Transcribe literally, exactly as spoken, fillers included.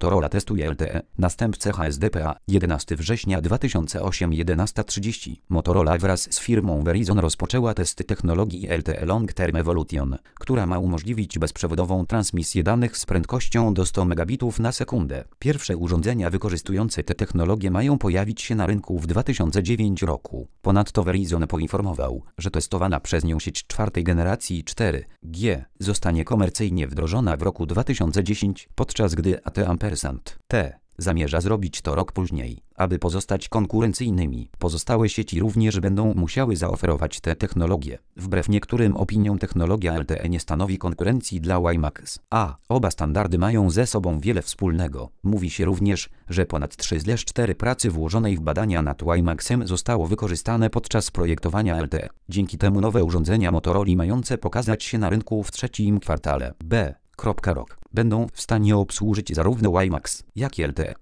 Motorola testuje L T E, następcę H S D P A, jedenastego września dwa tysiące ósmego jedenasta trzydzieści. Motorola wraz z firmą Verizon rozpoczęła testy technologii L T E Long Term Evolution, która ma umożliwić bezprzewodową transmisję danych z prędkością do stu megabitów na sekundę. Pierwsze urządzenia wykorzystujące tę technologię mają pojawić się na rynku w dwa tysiące dziewiątym roku. Ponadto Verizon poinformował, że testowana przez nią sieć czwartej generacji cztery G zostanie komercyjnie wdrożona w roku dwa tysiące dziesiątym, podczas gdy A T ampersand T zamierza zrobić to rok później. Aby pozostać konkurencyjnymi, pozostałe sieci również będą musiały zaoferować tę technologię. Wbrew niektórym opiniom technologia L T E nie stanowi konkurencji dla WiMAX. A oba standardy mają ze sobą wiele wspólnego. Mówi się również, że ponad trzy do czterech pracy włożonej w badania nad WiMAXem zostało wykorzystane podczas projektowania L T E. Dzięki temu nowe urządzenia Motorola mające pokazać się na rynku w trzecim kwartale B. Rok będą w stanie obsłużyć zarówno WiMAX, jak i L T E.